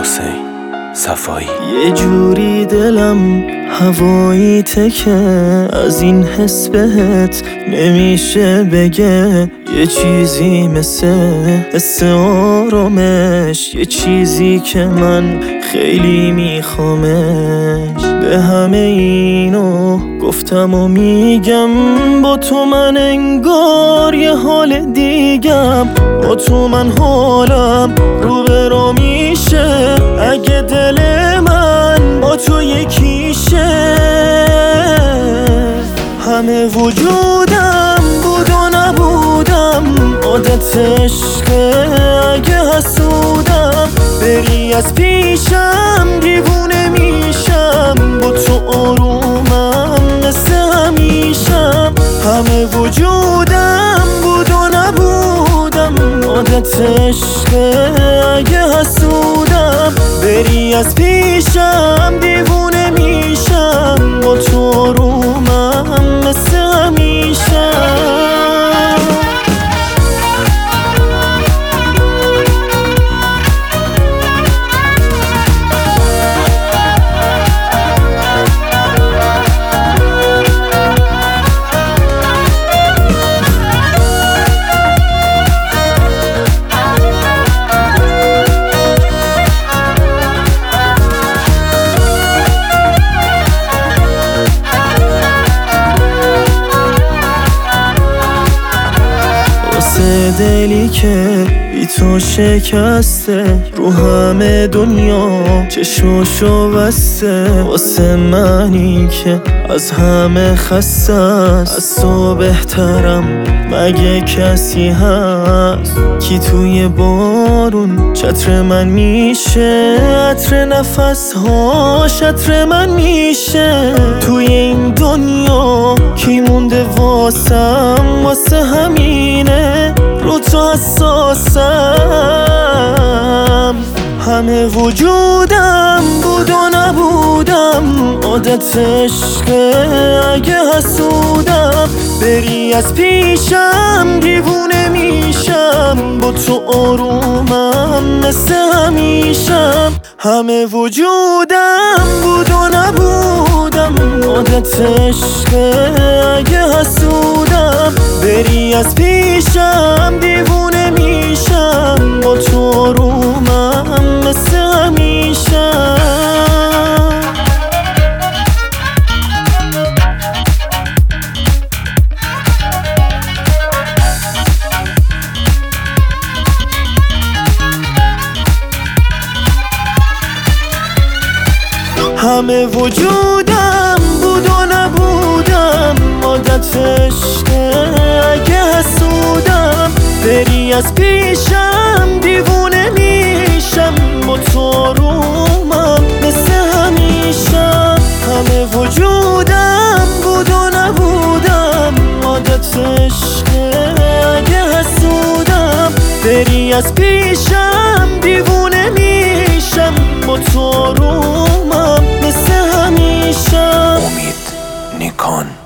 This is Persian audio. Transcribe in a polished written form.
حسین صفایی. یه جوری دلم هوایی تکه، از این حس بهت نمیشه بگه. یه چیزی مثل حس آرامش، یه چیزی که من خیلی میخوامش. به همه اینو گفتم و میگم، با تو من انگار یه حال دیگم. با تو من حالم رو به رو میشه، اگه دل من با تو یکیشه. همه وجودم بود و نبودم، عادت عشقه. اگه حسودم بری از پیشم، دیوونه میشم. با تو آرومم مثل همیشم. همه وجودم بود و نبودم، عادت عشقه. اگه حسودم بری از پیشم، دیوونه میشم. با تو آرومم مثل همیشم. دلی که بی تو شکسته، رو همه دنیا چشمشو بسته. واسه منی که از همه خسته است، از تو بهترم مگه کسی هست؟ کی توی بارون چتر من میشه، عطر نفسهاش عطر من میشه. توی این دنیا کی مونده واسم؟ واسه همینه رو تو حساسم. همه وجودم بود و نبودم، عادت عشقه. اگه حسودم بری از پیشم، دیوونه میشم. با تو آرومم مثل همیشم. همه وجودم بود و نبودم، عادت عشقه. اگه حسودم بری از پیشم، دیوونه میشم. با تو آرومم مثل همیشم. همه وجودم بود و نبودم، عادت عشقه. اگه حسودم بری از پیشم، دیوونه میشم. با تو آرومم مثل همیشم. همه وجودم بود و نبودم، عادت عشقه. اگه حسودم بری از پیشم، دیوونه میشم. با تو آرومم مثل همیشه. امید نیکان.